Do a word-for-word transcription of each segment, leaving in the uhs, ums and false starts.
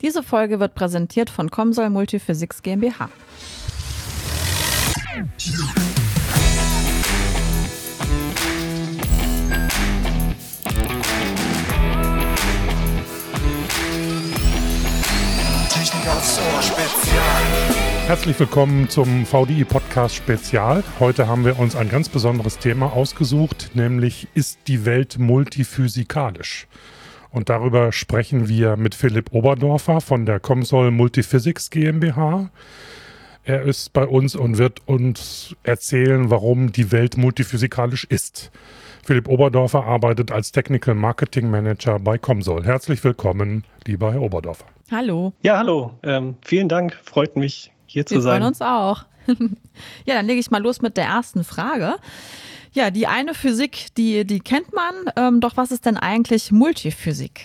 Diese Folge wird präsentiert von COMSOL Multiphysics GmbH. Technik aufs Ohr Spezial. Herzlich willkommen zum V D I-Podcast Spezial. Heute haben wir uns ein ganz besonderes Thema ausgesucht, nämlich ist die Welt multiphysikalisch? Und darüber sprechen wir mit Philipp Oberdorfer von der COMSOL Multiphysics GmbH. Er ist bei uns und wird uns erzählen, warum die Welt multiphysikalisch ist. Philipp Oberdorfer arbeitet als Technical Marketing Manager bei COMSOL. Herzlich willkommen, lieber Herr Oberdorfer. Hallo. Ja, hallo. Ähm, vielen Dank. Freut mich, hier zu Wir sein. freuen uns auch. Ja, dann lege ich mal los mit der ersten Frage. Ja, die eine Physik, die, die kennt man. Ähm, doch was ist denn eigentlich Multiphysik?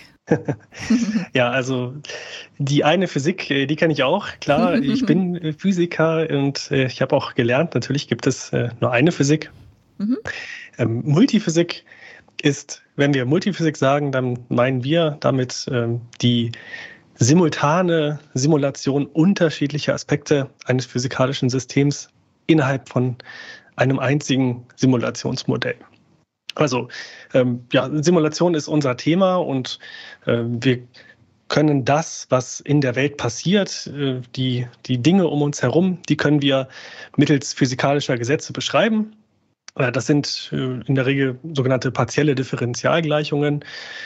Ja, also die eine Physik, die kenne ich auch. Klar, ich bin Physiker und äh, ich habe auch gelernt, natürlich gibt es äh, nur eine Physik. Mhm. Ähm, Multiphysik ist, wenn wir Multiphysik sagen, dann meinen wir damit ähm, die simultane Simulation unterschiedlicher Aspekte eines physikalischen Systems innerhalb von einem einzigen Simulationsmodell. Also ähm, ja, Simulation ist unser Thema und äh, wir können das, was in der Welt passiert, äh, die, die Dinge um uns herum, die können wir mittels physikalischer Gesetze beschreiben. Äh, das sind äh, in der Regel sogenannte partielle Differentialgleichungen.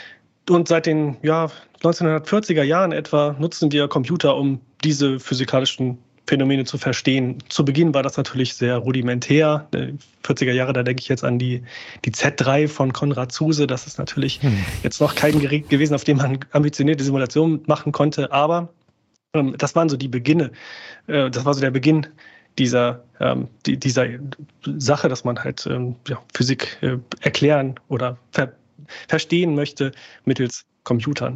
Und seit den ja, neunzehnhundertvierziger Jahren etwa nutzen wir Computer, um diese physikalischen Phänomene zu verstehen. Zu Beginn war das natürlich sehr rudimentär. vierziger Jahre, da denke ich jetzt an die, die Z drei von Konrad Zuse. Das ist natürlich hm. jetzt noch kein Gerät gewesen, auf dem man ambitionierte Simulationen machen konnte. Aber ähm, das waren so die Beginne. Äh, das war so der Beginn dieser, ähm, die, dieser Sache, dass man halt ähm, ja, Physik äh, erklären oder ver- verstehen möchte mittels Computern.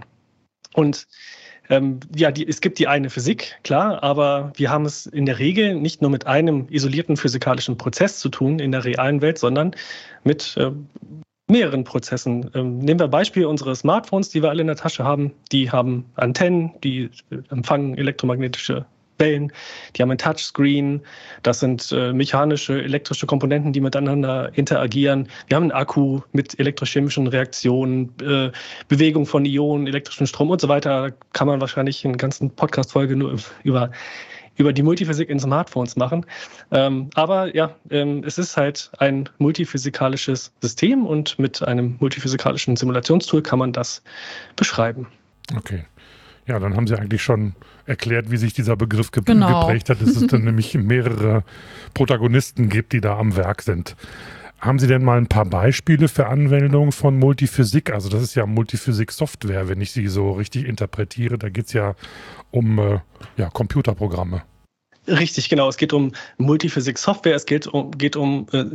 Und Ähm, ja, die, es gibt die eine Physik, klar, aber wir haben es in der Regel nicht nur mit einem isolierten physikalischen Prozess zu tun in der realen Welt, sondern mit äh, mehreren Prozessen. Ähm, nehmen wir Beispiel unsere Smartphones, die wir alle in der Tasche haben. Die haben Antennen, die äh, empfangen elektromagnetische Wellen, die haben ein Touchscreen, das sind äh, mechanische, elektrische Komponenten, die miteinander interagieren. Wir haben einen Akku mit elektrochemischen Reaktionen, äh, Bewegung von Ionen, elektrischen Strom und so weiter. Da kann man wahrscheinlich eine ganze Podcast-Folge nur über, über die Multiphysik in Smartphones machen. Ähm, aber ja, ähm, es ist halt ein multiphysikalisches System und mit einem multiphysikalischen Simulationstool kann man das beschreiben. Okay. Ja, dann haben Sie eigentlich schon erklärt, wie sich dieser Begriff ge- genau. geprägt hat, dass es dann nämlich mehrere Protagonisten gibt, die da am Werk sind. Haben Sie denn mal ein paar Beispiele für Anwendungen von Multiphysik? Also das ist ja Multiphysik-Software, wenn ich sie so richtig interpretiere. Da geht es ja um äh, ja, Computerprogramme. Richtig, genau. Es geht um Multiphysik-Software, es geht um, geht um äh,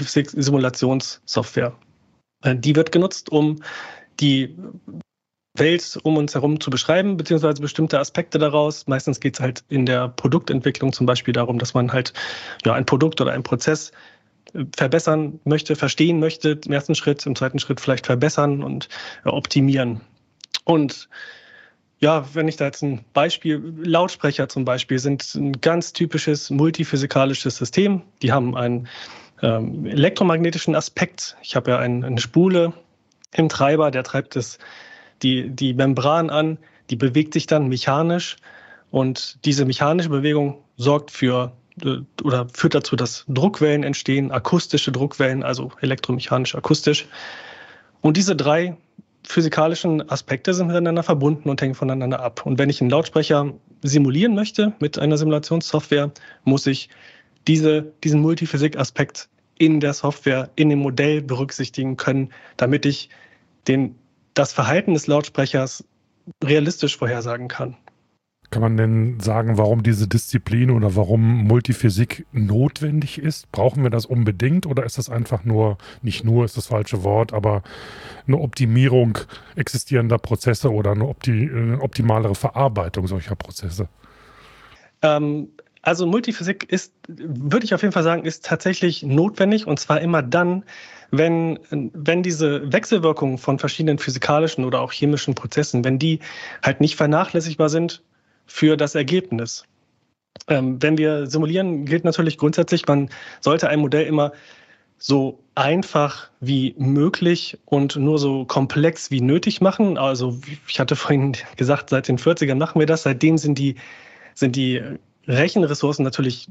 Multiphysik-Simulationssoftware. Äh, die wird genutzt, um die Welt um uns herum zu beschreiben, beziehungsweise bestimmte Aspekte daraus. Meistens geht es halt in der Produktentwicklung zum Beispiel darum, dass man halt ja, ein Produkt oder einen Prozess verbessern möchte, verstehen möchte, im ersten Schritt, im zweiten Schritt vielleicht verbessern und ja, optimieren. Und ja, wenn ich da jetzt ein Beispiel, Lautsprecher zum Beispiel sind ein ganz typisches multiphysikalisches System. Die haben einen ähm, elektromagnetischen Aspekt. Ich habe ja ein, eine Spule im Treiber, der treibt das Die, die Membran an, die bewegt sich dann mechanisch und diese mechanische Bewegung sorgt für oder führt dazu, dass Druckwellen entstehen, akustische Druckwellen, also elektromechanisch, akustisch. Und diese drei physikalischen Aspekte sind miteinander verbunden und hängen voneinander ab. Und wenn ich einen Lautsprecher simulieren möchte mit einer Simulationssoftware, muss ich diese, diesen Multiphysik-Aspekt in der Software, in dem Modell berücksichtigen können, damit ich den das Verhalten des Lautsprechers realistisch vorhersagen kann. Kann man denn sagen, warum diese Disziplin oder warum Multiphysik notwendig ist? Brauchen wir das unbedingt oder ist das einfach nur, nicht nur ist das falsche Wort, aber eine Optimierung existierender Prozesse oder eine, opti- eine optimalere Verarbeitung solcher Prozesse? Ähm, Also Multiphysik ist, würde ich auf jeden Fall sagen, ist tatsächlich notwendig, und zwar immer dann, wenn, wenn diese Wechselwirkungen von verschiedenen physikalischen oder auch chemischen Prozessen, wenn die halt nicht vernachlässigbar sind für das Ergebnis. Ähm, wenn wir simulieren, gilt natürlich grundsätzlich, man sollte ein Modell immer so einfach wie möglich und nur so komplex wie nötig machen. Also ich hatte vorhin gesagt, seit den vierzigern machen wir das. Seitdem sind die, sind die Rechenressourcen natürlich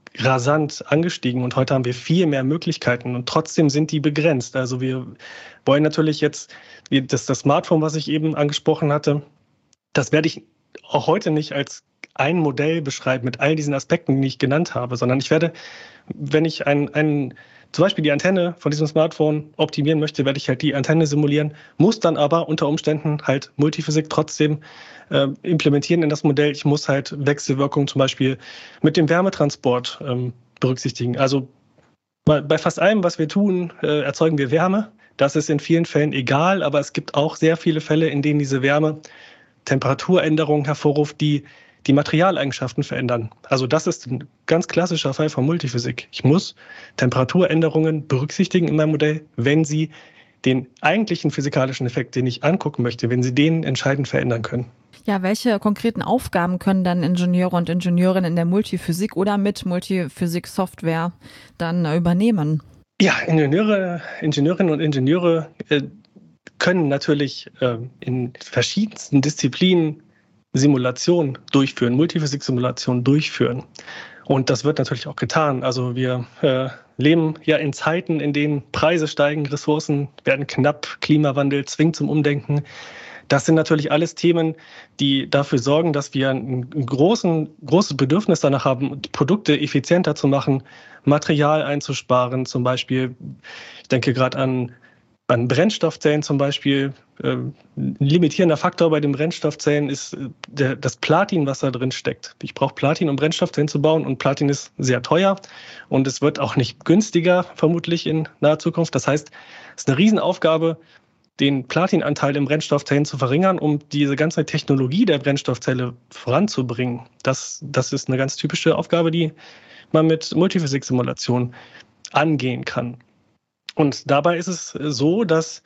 rasant angestiegen und heute haben wir viel mehr Möglichkeiten und trotzdem sind die begrenzt. Also wir wollen natürlich jetzt, das, das Smartphone, was ich eben angesprochen hatte, das werde ich auch heute nicht als ein Modell beschreiben mit all diesen Aspekten, die ich genannt habe, sondern ich werde, wenn ich ein, ein zum Beispiel die Antenne von diesem Smartphone optimieren möchte, werde ich halt die Antenne simulieren, muss dann aber unter Umständen halt Multiphysik trotzdem äh, implementieren in das Modell. Ich muss halt Wechselwirkungen zum Beispiel mit dem Wärmetransport ähm, berücksichtigen. Also bei, bei fast allem, was wir tun, äh, erzeugen wir Wärme. Das ist in vielen Fällen egal, aber es gibt auch sehr viele Fälle, in denen diese Wärme Temperaturänderungen hervorruft, die die Materialeigenschaften verändern. Also das ist ein ganz klassischer Fall von Multiphysik. Ich muss Temperaturänderungen berücksichtigen in meinem Modell, wenn sie den eigentlichen physikalischen Effekt, den ich angucken möchte, wenn sie den entscheidend verändern können. Ja, welche konkreten Aufgaben können dann Ingenieure und Ingenieurinnen in der Multiphysik oder mit Multiphysik-Software dann übernehmen? Ja, Ingenieure, Ingenieurinnen und Ingenieure äh, können natürlich äh, in verschiedensten Disziplinen Simulationen durchführen, Multiphysik-Simulationen durchführen. Und das wird natürlich auch getan. Also wir äh, leben ja in Zeiten, in denen Preise steigen, Ressourcen werden knapp, Klimawandel zwingt zum Umdenken. Das sind natürlich alles Themen, die dafür sorgen, dass wir ein großen, großes Bedürfnis danach haben, Produkte effizienter zu machen, Material einzusparen. Zum Beispiel, ich denke gerade an An Brennstoffzellen zum Beispiel, äh, ein limitierender Faktor bei den Brennstoffzellen ist äh, der, das Platin, was da drin steckt. Ich brauche Platin, um Brennstoffzellen zu bauen, und Platin ist sehr teuer und es wird auch nicht günstiger, vermutlich in naher Zukunft. Das heißt, es ist eine Riesenaufgabe, den Platinanteil im Brennstoffzellen zu verringern, um diese ganze Technologie der Brennstoffzelle voranzubringen. Das, das ist eine ganz typische Aufgabe, die man mit Multiphysik-Simulation angehen kann. Und dabei ist es so, dass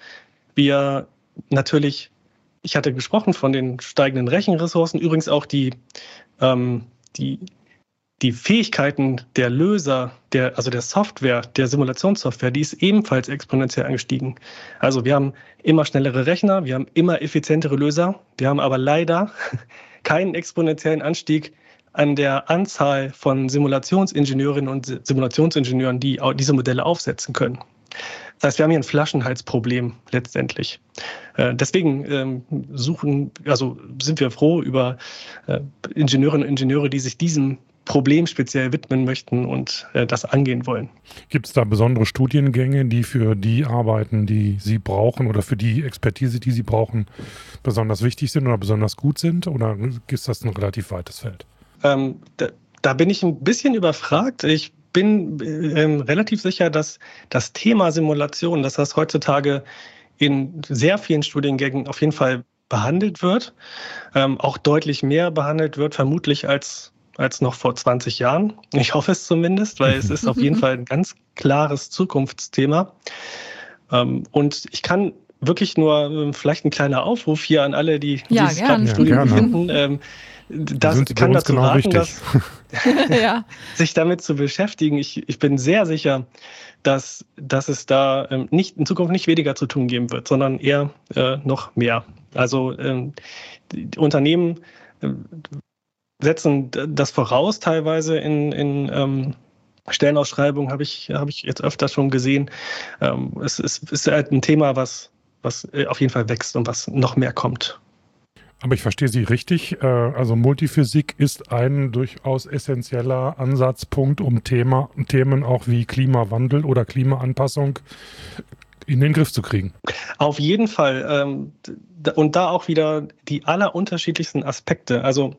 wir natürlich, ich hatte gesprochen von den steigenden Rechenressourcen, übrigens auch die, ähm, die, die Fähigkeiten der Löser, der, also der Software, der Simulationssoftware, die ist ebenfalls exponentiell angestiegen. Also wir haben immer schnellere Rechner, wir haben immer effizientere Löser, wir haben aber leider keinen exponentiellen Anstieg an der Anzahl von Simulationsingenieurinnen und Simulationsingenieuren, die diese Modelle aufsetzen können. Das heißt, wir haben hier ein Flaschenhalsproblem letztendlich. Äh, deswegen ähm, suchen, also sind wir froh über äh, Ingenieurinnen und Ingenieure, die sich diesem Problem speziell widmen möchten und äh, das angehen wollen. Gibt es da besondere Studiengänge, die für die Arbeiten, die Sie brauchen oder für die Expertise, die Sie brauchen, besonders wichtig sind oder besonders gut sind? Oder ist das ein relativ weites Feld? Ähm, da, da bin ich ein bisschen überfragt. Ich bin ähm, relativ sicher, dass das Thema Simulation, dass das heutzutage in sehr vielen Studiengängen auf jeden Fall behandelt wird, ähm, auch deutlich mehr behandelt wird, vermutlich als, als noch vor zwanzig Jahren. Ich hoffe es zumindest, weil es ist auf jeden Fall ein ganz klares Zukunftsthema. Ähm, und ich kann wirklich nur ähm, vielleicht ein kleiner Aufruf hier an alle, die, die ja, es gerade im Studium befinden. Ähm, Das sind kann dazu genau raten, richtig. dass, ja. sich damit zu beschäftigen. Ich, ich bin sehr sicher, dass, dass es da ähm, nicht, in Zukunft nicht weniger zu tun geben wird, sondern eher äh, noch mehr. Also ähm, die, die Unternehmen äh, setzen das voraus teilweise in, in ähm, Stellenausschreibungen, habe ich, hab ich jetzt öfter schon gesehen. Ähm, es ist, ist halt ein Thema, was, was auf jeden Fall wächst und was noch mehr kommt. Aber ich verstehe Sie richtig. Also Multiphysik ist ein durchaus essentieller Ansatzpunkt, um Thema, Themen auch wie Klimawandel oder Klimaanpassung in den Griff zu kriegen. Auf jeden Fall. Und da auch wieder die allerunterschiedlichsten Aspekte. Also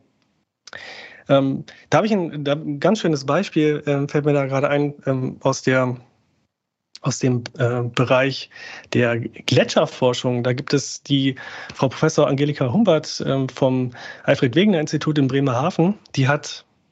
da habe ich ein, ein ganz schönes Beispiel, fällt mir da gerade ein, aus der aus dem äh, Bereich der Gletscherforschung. Da gibt es die Frau Professor Angelika Humbert äh, vom Alfred-Wegener-Institut in Bremerhaven. Die hat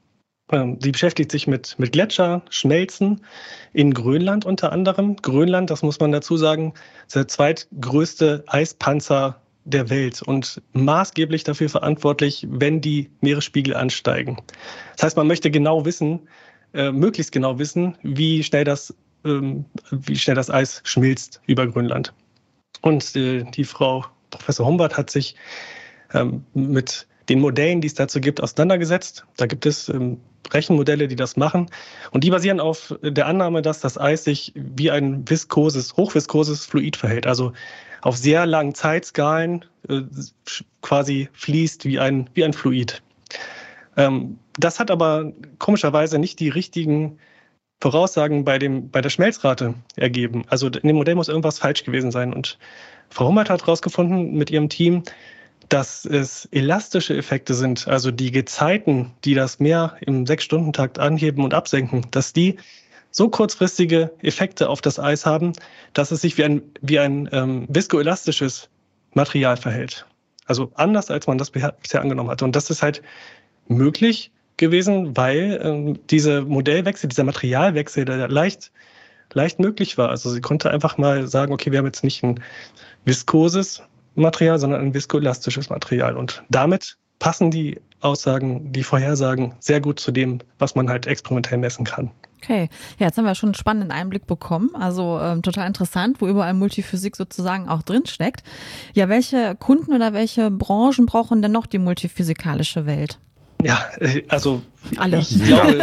Die beschäftigt sich mit, mit Gletscherschmelzen in Grönland unter anderem. Grönland, das muss man dazu sagen, ist der zweitgrößte Eispanzer der Welt und maßgeblich dafür verantwortlich, wenn die Meeresspiegel ansteigen. Das heißt, man möchte genau wissen, äh, möglichst genau wissen, wie schnell das, ähm, wie schnell das Eis schmilzt über Grönland. Und äh, die Frau Professor Humbert hat sich ähm, mit den Modellen, die es dazu gibt, auseinandergesetzt. Da gibt es ähm, Rechenmodelle, die das machen. Und die basieren auf der Annahme, dass das Eis sich wie ein viskoses, hochviskoses Fluid verhält. Also auf sehr langen Zeitskalen äh, quasi fließt wie ein, wie ein Fluid. Ähm, das hat aber komischerweise nicht die richtigen Voraussagen bei, dem, bei der Schmelzrate ergeben. Also in dem Modell muss irgendwas falsch gewesen sein. Und Frau Humbert hat herausgefunden mit ihrem Team, dass es elastische Effekte sind, also die Gezeiten, die das Meer im Sechs-Stunden-Takt anheben und absenken, dass die so kurzfristige Effekte auf das Eis haben, dass es sich wie ein, wie ein ähm, viskoelastisches Material verhält. Also anders, als man das bisher angenommen hatte. Und das ist halt möglich gewesen, weil ähm, dieser Modellwechsel, dieser Materialwechsel, der leicht, leicht möglich war. Also sie konnte einfach mal sagen, okay, wir haben jetzt nicht ein viskoses Material, sondern ein viskoelastisches Material. Und damit passen die Aussagen, die Vorhersagen sehr gut zu dem, was man halt experimentell messen kann. Okay, ja, jetzt haben wir schon einen spannenden Einblick bekommen. Also ähm, total interessant, wo überall Multiphysik sozusagen auch drin steckt. Ja, welche Kunden oder welche Branchen brauchen denn noch die multiphysikalische Welt? Ja, also alle. Ich glaube,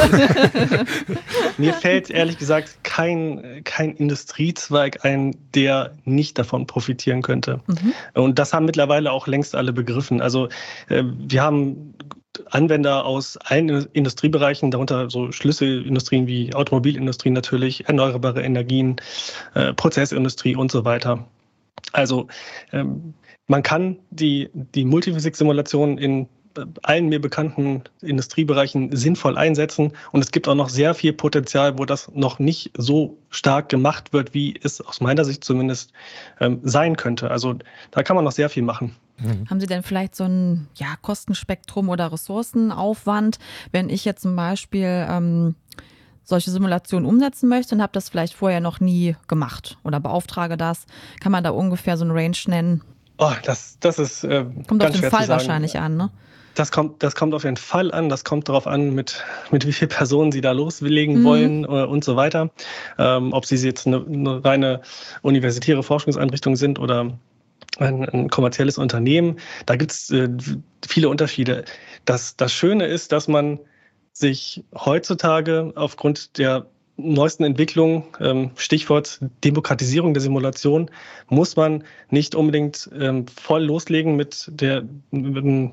mir fällt ehrlich gesagt kein, kein Industriezweig ein, der nicht davon profitieren könnte. Mhm. Und das haben mittlerweile auch längst alle begriffen. Also äh, wir haben Anwender aus allen Industriebereichen, darunter so Schlüsselindustrien wie Automobilindustrie natürlich, erneuerbare Energien, äh, Prozessindustrie und so weiter. Also ähm, man kann die, die Multiphysik-Simulation in allen mir bekannten Industriebereichen sinnvoll einsetzen. Und es gibt auch noch sehr viel Potenzial, wo das noch nicht so stark gemacht wird, wie es aus meiner Sicht zumindest ähm, sein könnte. Also da kann man noch sehr viel machen. Mhm. Haben Sie denn vielleicht so ein ja, Kostenspektrum oder Ressourcenaufwand, wenn ich jetzt zum Beispiel ähm, solche Simulationen umsetzen möchte und habe das vielleicht vorher noch nie gemacht oder beauftrage das? Kann man da ungefähr so ein Range nennen? Oh, das, das ist äh, Kommt ganz auf den schwer Fall zu sagen. Wahrscheinlich an, ne? Das kommt, das kommt auf jeden Fall an. Das kommt darauf an, mit, mit wie vielen Personen Sie da loslegen mhm. wollen äh, und so weiter. Ähm, ob Sie jetzt eine, eine reine universitäre Forschungseinrichtung sind oder ein, ein kommerzielles Unternehmen. Da gibt es äh, viele Unterschiede. Das, das Schöne ist, dass man sich heutzutage aufgrund der neuesten Entwicklungen, ähm, Stichwort Demokratisierung der Simulation, muss man nicht unbedingt ähm, voll loslegen mit der mit dem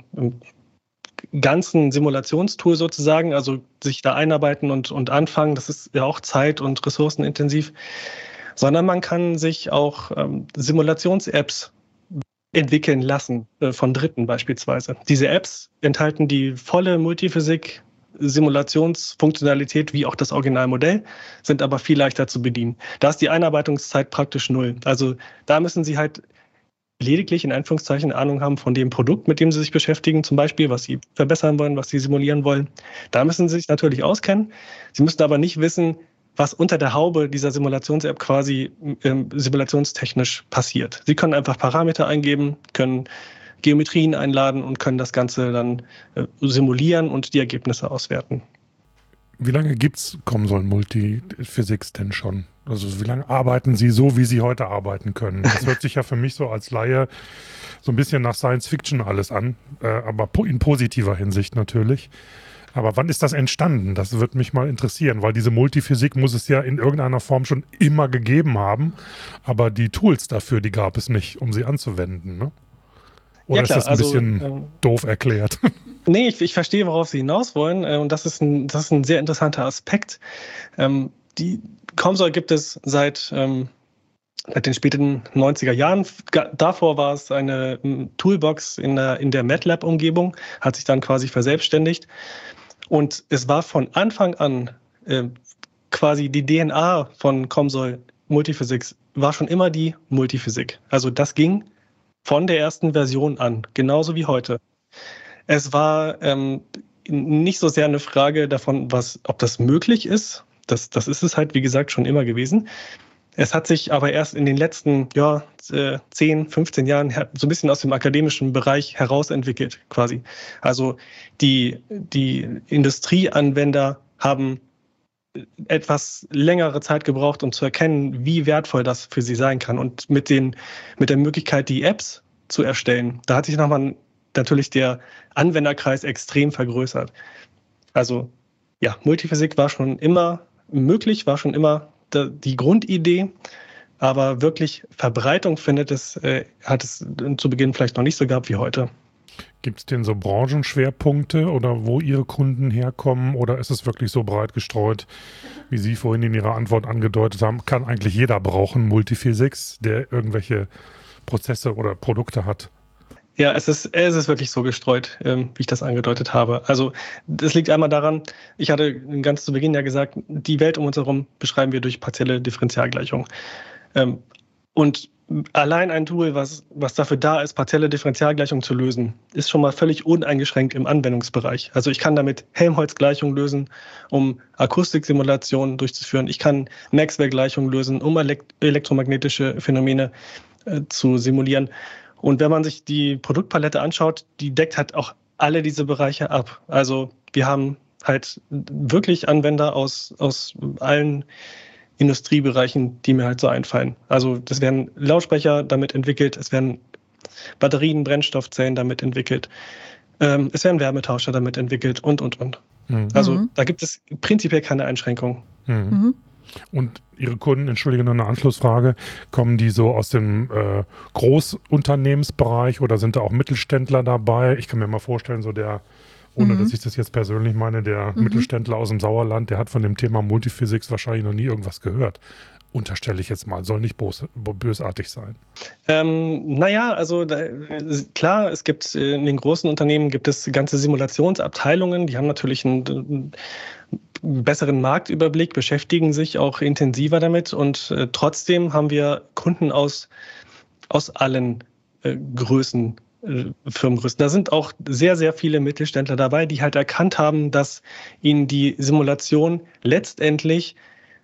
ganzen Simulationstool sozusagen, also sich da einarbeiten und, und anfangen. Das ist ja auch zeit- und ressourcenintensiv, sondern man kann sich auch ähm, Simulations-Apps entwickeln lassen, äh, von Dritten beispielsweise. Diese Apps enthalten die volle Multiphysik Simulationsfunktionalität wie auch das Originalmodell, sind aber viel leichter zu bedienen. Da ist die Einarbeitungszeit praktisch null. Also da müssen Sie halt lediglich in Anführungszeichen Ahnung haben von dem Produkt, mit dem Sie sich beschäftigen, zum Beispiel, was Sie verbessern wollen, was Sie simulieren wollen. Da müssen Sie sich natürlich auskennen. Sie müssen aber nicht wissen, was unter der Haube dieser Simulations-App quasi ähm, simulationstechnisch passiert. Sie können einfach Parameter eingeben, können Geometrien einladen und können das Ganze dann äh, simulieren und die Ergebnisse auswerten. Wie lange gibt es COMSOL Multiphysics denn schon? Also wie lange arbeiten Sie so, wie Sie heute arbeiten können? Das hört sich ja für mich so als Laie so ein bisschen nach Science Fiction alles an, äh, aber in positiver Hinsicht natürlich. Aber wann ist das entstanden? Das würde mich mal interessieren, weil diese Multiphysik muss es ja in irgendeiner Form schon immer gegeben haben, aber die Tools dafür, die gab es nicht, um sie anzuwenden, ne? Oder ja, klar, ist das ein also, bisschen ähm, doof erklärt? Nee, ich, ich verstehe, worauf Sie hinaus wollen. Und das ist ein, das ist ein sehr interessanter Aspekt. Ähm, die COMSOL gibt es seit, ähm, seit den späten neunziger Jahren. Davor war es eine Toolbox in der, in der MATLAB-Umgebung, hat sich dann quasi verselbstständigt. Und es war von Anfang an äh, quasi die D N A von COMSOL Multiphysics war schon immer die Multiphysik. Also das ging von der ersten Version an, genauso wie heute. Es war ähm, nicht so sehr eine Frage davon, was, ob das möglich ist. Das, das ist es halt, wie gesagt, schon immer gewesen. Es hat sich aber erst in den letzten ja, zehn, fünfzehn Jahren so ein bisschen aus dem akademischen Bereich herausentwickelt, quasi. Also die, die Industrieanwender haben etwas längere Zeit gebraucht, um zu erkennen, wie wertvoll das für sie sein kann. Und mit, den, mit der Möglichkeit, die Apps zu erstellen, da hat sich nochmal natürlich der Anwenderkreis extrem vergrößert. Also ja, Multiphysik war schon immer möglich, war schon immer die Grundidee, aber wirklich Verbreitung findet es, äh, hat es zu Beginn vielleicht noch nicht so gehabt wie heute. Gibt es denn so Branchenschwerpunkte oder wo Ihre Kunden herkommen oder ist es wirklich so breit gestreut, wie Sie vorhin in Ihrer Antwort angedeutet haben, kann eigentlich jeder brauchen Multiphysics, der irgendwelche Prozesse oder Produkte hat? Ja, es ist, es ist wirklich so gestreut, ähm, wie ich das angedeutet habe. Also das liegt einmal daran, ich hatte ganz zu Beginn ja gesagt, die Welt um uns herum beschreiben wir durch partielle Differentialgleichungen. Ähm, und allein ein Tool, was, was dafür da ist, partielle Differentialgleichungen zu lösen, ist schon mal völlig uneingeschränkt im Anwendungsbereich. Also ich kann damit Helmholtz-Gleichungen lösen, um Akustiksimulationen durchzuführen. Ich kann Maxwell-Gleichungen lösen, um elekt- elektromagnetische Phänomene äh, zu simulieren. Und wenn man sich die Produktpalette anschaut, die deckt halt auch alle diese Bereiche ab. Also wir haben halt wirklich Anwender aus, aus allen Industriebereichen, die mir halt so einfallen. Also es werden Lautsprecher damit entwickelt, es werden Batterien, Brennstoffzellen damit entwickelt, ähm, es werden Wärmetauscher damit entwickelt und, und, und. Mhm. Also da gibt es prinzipiell keine Einschränkungen. Mhm. Mhm. Und Ihre Kunden, entschuldige, noch eine Anschlussfrage, kommen die so aus dem äh, Großunternehmensbereich oder sind da auch Mittelständler dabei? Ich kann mir mal vorstellen, so der, ohne mhm. dass ich das jetzt persönlich meine, der mhm. Mittelständler aus dem Sauerland, der hat von dem Thema Multiphysics wahrscheinlich noch nie irgendwas gehört. Unterstelle ich jetzt mal, soll nicht bös, bösartig sein. Ähm, naja, also da, klar, es gibt in den großen Unternehmen gibt es ganze Simulationsabteilungen, die haben natürlich einen, einen besseren Marktüberblick, beschäftigen sich auch intensiver damit und äh, trotzdem haben wir Kunden aus, aus allen äh, Größen, äh, Firmengrößen. Da sind auch sehr, sehr viele Mittelständler dabei, die halt erkannt haben, dass ihnen die Simulation letztendlich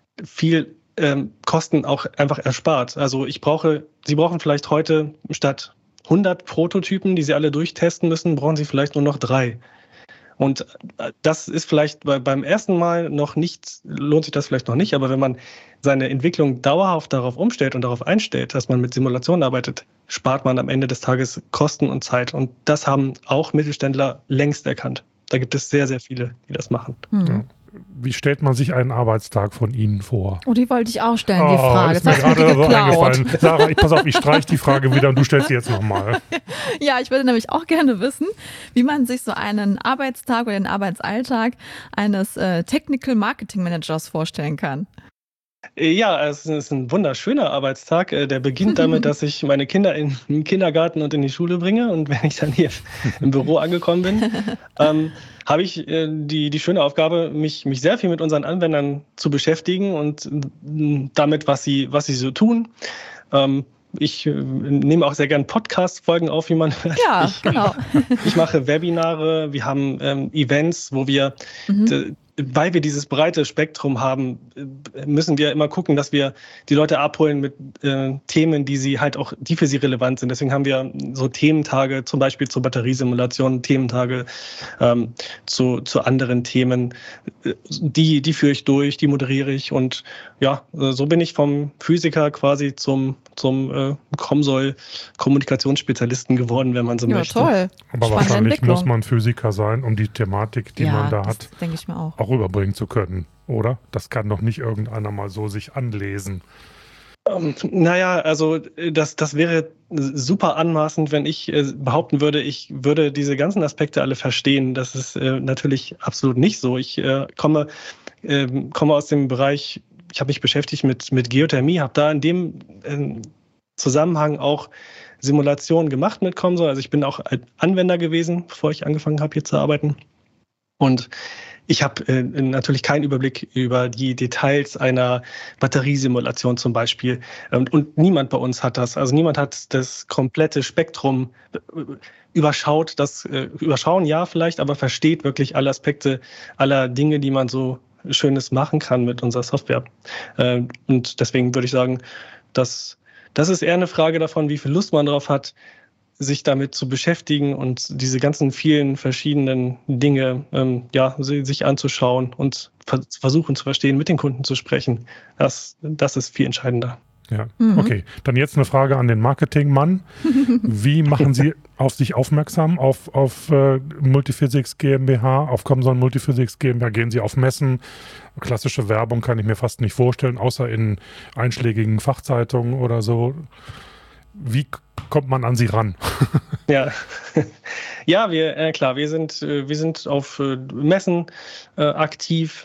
viel ähm, Kosten auch einfach erspart. Also ich brauche, Sie brauchen vielleicht heute statt hundert Prototypen, die Sie alle durchtesten müssen, brauchen Sie vielleicht nur noch drei. Und das ist vielleicht beim ersten Mal noch nicht, lohnt sich das vielleicht noch nicht, aber wenn man seine Entwicklung dauerhaft darauf umstellt und darauf einstellt, dass man mit Simulationen arbeitet, spart man am Ende des Tages Kosten und Zeit. Und das haben auch Mittelständler längst erkannt. Da gibt es sehr, sehr viele, die das machen. Mhm. Ja. Wie stellt man sich einen Arbeitstag von Ihnen vor? Oh, die wollte ich auch stellen, die oh, Frage. Ist mir gerade so eingefallen. Sarah, ich, pass auf, ich streiche die Frage wieder und du stellst sie jetzt nochmal. Ja, ich würde nämlich auch gerne wissen, wie man sich so einen Arbeitstag oder den Arbeitsalltag eines äh, Technical Marketing Managers vorstellen kann. Ja, es ist ein wunderschöner Arbeitstag. Der beginnt damit, dass ich meine Kinder in den Kindergarten und in die Schule bringe. Und wenn ich dann hier im Büro angekommen bin, ähm, habe ich äh, die, die schöne Aufgabe, mich, mich sehr viel mit unseren Anwendern zu beschäftigen und äh, damit, was sie, was sie so tun. Ähm, ich äh, nehme auch sehr gern Podcast-Folgen auf, wie man hört. Ja, ich, genau. Ich mache Webinare, wir haben ähm, Events, wo wir mhm. d- weil wir dieses breite Spektrum haben, müssen wir immer gucken, dass wir die Leute abholen mit äh, Themen, die sie halt auch, die für sie relevant sind. Deswegen haben wir so Thementage, zum Beispiel zur Batteriesimulation, Thementage ähm, zu, zu anderen Themen. Die, die führe ich durch, die moderiere ich und ja, so bin ich vom Physiker quasi zum, zum äh, Comsol-Kommunikationsspezialisten geworden, wenn man so ja, möchte. Toll. Aber Spannende wahrscheinlich muss man Physiker sein, um die Thematik, die ja, man da das hat, denke ich mir auch. auch rüberbringen zu können, oder? Das kann doch nicht irgendeiner mal so sich anlesen. Ähm, naja, also das, das wäre super anmaßend, wenn ich äh, behaupten würde, ich würde diese ganzen Aspekte alle verstehen. Das ist äh, natürlich absolut nicht so. Ich äh, komme, äh, komme aus dem Bereich, ich habe mich beschäftigt mit, mit Geothermie, habe da in dem äh, Zusammenhang auch Simulationen gemacht mit Comsol. Also ich bin auch Anwender gewesen, bevor ich angefangen habe, hier zu arbeiten. Und ich habe äh, natürlich keinen Überblick über die Details einer Batteriesimulation zum Beispiel. Und, und niemand bei uns hat das. Also niemand hat das komplette Spektrum überschaut. Das äh, Überschauen ja vielleicht, aber versteht wirklich alle Aspekte aller Dinge, die man so Schönes machen kann mit unserer Software. Äh, und deswegen würde ich sagen, dass das ist eher eine Frage davon, wie viel Lust man drauf hat, sich damit zu beschäftigen und diese ganzen vielen verschiedenen Dinge ähm, ja, sich anzuschauen und ver- versuchen zu verstehen, mit den Kunden zu sprechen. Das, das ist viel entscheidender. Ja, Mhm. okay. Dann jetzt eine Frage an den Marketingmann. Wie machen Sie auf sich aufmerksam, auf, auf äh, Multiphysics GmbH, auf Comson Multiphysics GmbH? Gehen Sie auf Messen? Klassische Werbung kann ich mir fast nicht vorstellen, außer in einschlägigen Fachzeitungen oder so. Wie kommt man an Sie ran? Ja, ja, wir äh, klar, wir sind äh, wir sind auf äh, Messen äh, aktiv.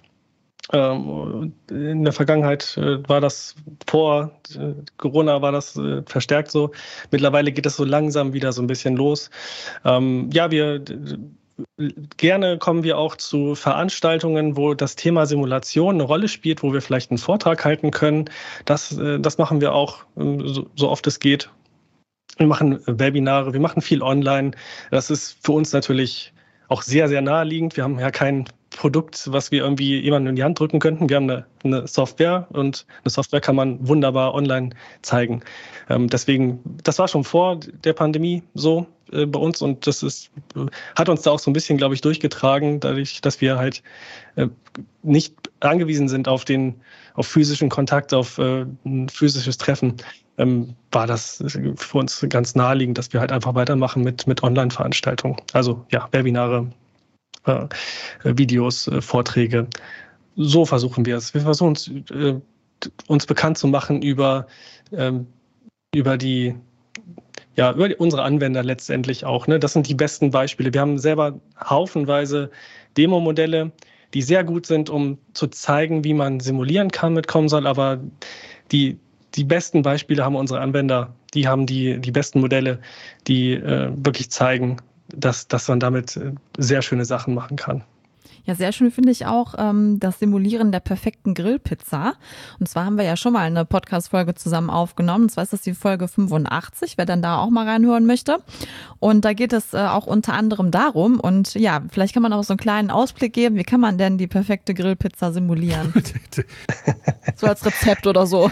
Ähm, in der Vergangenheit äh, war das vor äh, Corona war das äh, verstärkt so. Mittlerweile geht das so langsam wieder so ein bisschen los. Ähm, ja, wir d- gerne kommen wir auch zu Veranstaltungen, wo das Thema Simulation eine Rolle spielt, wo wir vielleicht einen Vortrag halten können. Das äh, das machen wir auch ähm, so, so oft es geht. Wir machen Webinare, wir machen viel online. Das ist für uns natürlich auch sehr, sehr naheliegend. Wir haben ja kein Produkt, was wir irgendwie jemandem in die Hand drücken könnten. Wir haben eine, eine Software und eine Software kann man wunderbar online zeigen. Ähm, deswegen, das war schon vor der Pandemie so äh, bei uns und das ist, hat uns da auch so ein bisschen, glaube ich, durchgetragen, dadurch, dass wir halt äh, nicht angewiesen sind auf den, auf physischen Kontakt, auf äh, ein physisches Treffen. Ähm, war das für uns ganz naheliegend, dass wir halt einfach weitermachen mit, mit Online-Veranstaltungen. Also ja, Webinare, äh, Videos, äh, Vorträge. So versuchen wir es. Wir versuchen uns, äh, uns bekannt zu machen über, ähm, über die, ja, über die, unsere Anwender letztendlich auch. Ne? Das sind die besten Beispiele. Wir haben selber haufenweise Demo-Modelle, die sehr gut sind, um zu zeigen, wie man simulieren kann mit Comsol, aber die Die besten Beispiele haben unsere Anwender, die haben die, die besten Modelle, die äh, wirklich zeigen, dass, dass man damit äh, sehr schöne Sachen machen kann. Ja, sehr schön finde ich auch ähm, das Simulieren der perfekten Grillpizza. Und zwar haben wir ja schon mal eine Podcast-Folge zusammen aufgenommen. Und zwar ist das die Folge fünfundachtzig, wer dann da auch mal reinhören möchte. Und da geht es äh, auch unter anderem darum. Und ja, vielleicht kann man auch so einen kleinen Ausblick geben. Wie kann man denn die perfekte Grillpizza simulieren? So als Rezept oder so.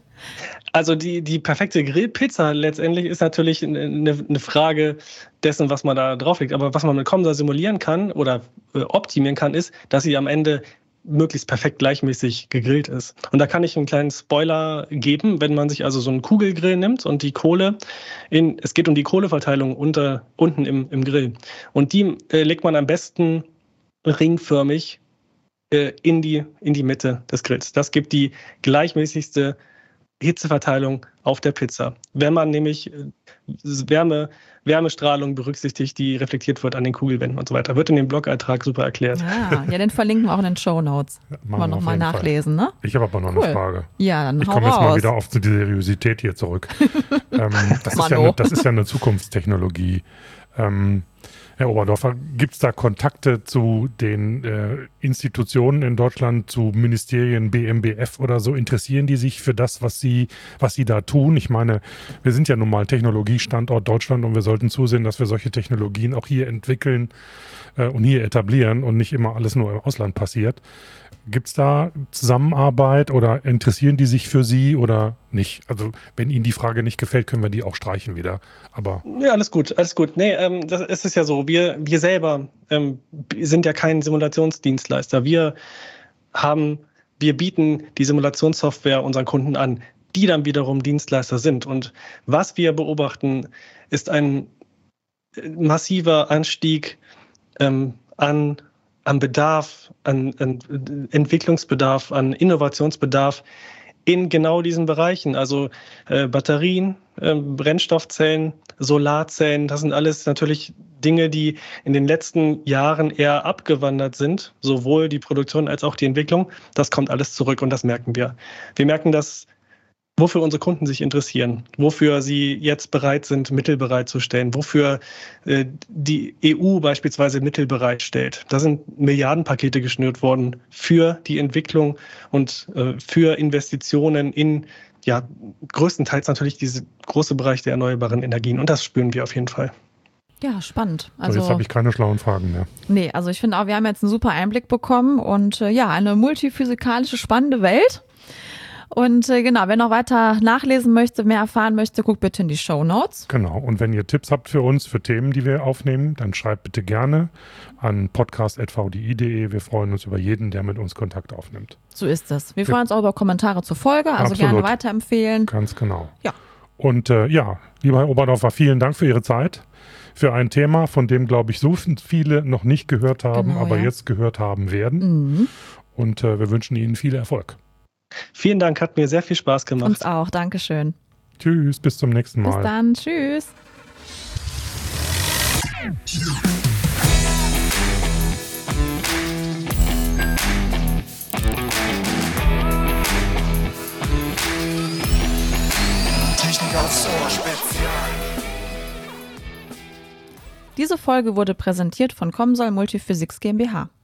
Also die, die perfekte Grillpizza letztendlich ist natürlich eine, eine Frage dessen, was man da drauflegt. Aber was man mit Comsol simulieren kann oder äh, optimieren kann, ist, dass sie am Ende möglichst perfekt gleichmäßig gegrillt ist. Und da kann ich einen kleinen Spoiler geben, wenn man sich also so einen Kugelgrill nimmt und die Kohle, in, es geht um die Kohleverteilung unter, unten im, im Grill. Und die äh, legt man am besten ringförmig äh, in die, in die Mitte des Grills. Das gibt die gleichmäßigste Hitzeverteilung auf der Pizza. Wenn man nämlich Wärme, Wärmestrahlung berücksichtigt, die reflektiert wird an den Kugelwänden und so weiter. Wird in dem Blog-Eintrag super erklärt. Ah, ja, den verlinken wir auch in den Shownotes. Ja, Kann man nochmal nachlesen, ne? Ich habe aber noch Cool. eine Frage. Ja, dann Ich hau komme jetzt mal raus. wieder auf die Seriosität hier zurück. ähm, das, ist ja Mano. eine, das ist ja eine Zukunftstechnologie. Ähm, Herr Oberdorfer, gibt es da Kontakte zu den äh, Institutionen in Deutschland, zu Ministerien, B M B F oder so? Interessieren die sich für das, was sie, was sie da tun? Ich meine, wir sind ja nun mal Technologiestandort Deutschland und wir sollten zusehen, dass wir solche Technologien auch hier entwickeln äh, und hier etablieren und nicht immer alles nur im Ausland passiert. Gibt es da Zusammenarbeit oder interessieren die sich für Sie oder nicht? Also wenn Ihnen die Frage nicht gefällt, können wir die auch streichen wieder. Aber Ja, alles gut, alles gut. Nee, ähm, das es ist ja so, wir, wir selber ähm, sind ja kein Simulationsdienstleister. Wir haben, wir bieten die Simulationssoftware unseren Kunden an, die dann wiederum Dienstleister sind. Und was wir beobachten, ist ein massiver Anstieg ähm, an an Bedarf, an, an Entwicklungsbedarf, an Innovationsbedarf in genau diesen Bereichen. Also äh, Batterien, äh, Brennstoffzellen, Solarzellen, das sind alles natürlich Dinge, die in den letzten Jahren eher abgewandert sind, sowohl die Produktion als auch die Entwicklung. Das kommt alles zurück und das merken wir. Wir merken das wofür unsere Kunden sich interessieren, wofür sie jetzt bereit sind, Mittel bereitzustellen, wofür äh, die E U beispielsweise Mittel bereitstellt. Da sind Milliardenpakete geschnürt worden für die Entwicklung und äh, für Investitionen in, ja, größtenteils natürlich diese große Bereich der erneuerbaren Energien. Und das spüren wir auf jeden Fall. Ja, spannend. Also, Also jetzt habe ich keine schlauen Fragen mehr. Nee, also ich finde auch, wir haben jetzt einen super Einblick bekommen und äh, ja, eine multiphysikalische, spannende Welt. Und äh, genau, wer noch weiter nachlesen möchte, mehr erfahren möchte, guckt bitte in die Shownotes. Genau, und wenn ihr Tipps habt für uns, für Themen, die wir aufnehmen, dann schreibt bitte gerne an podcast punkt v d i punkt d e. Wir freuen uns über jeden, der mit uns Kontakt aufnimmt. So ist es. Wir freuen uns auch über Kommentare zur Folge, also Absolut. gerne weiterempfehlen. Ganz genau. Ja. Und äh, ja, lieber Herr Oberdorfer, vielen Dank für Ihre Zeit, für ein Thema, von dem, glaube ich, so viele noch nicht gehört haben, Genau, aber ja. jetzt gehört haben werden. Mhm. Und äh, wir wünschen Ihnen viel Erfolg. Vielen Dank, hat mir sehr viel Spaß gemacht. Uns auch, Dankeschön. Tschüss, bis zum nächsten Mal. Bis dann, tschüss. Technik aufs Ohr Spezial. Diese Folge wurde präsentiert von Comsol Multiphysics GmbH.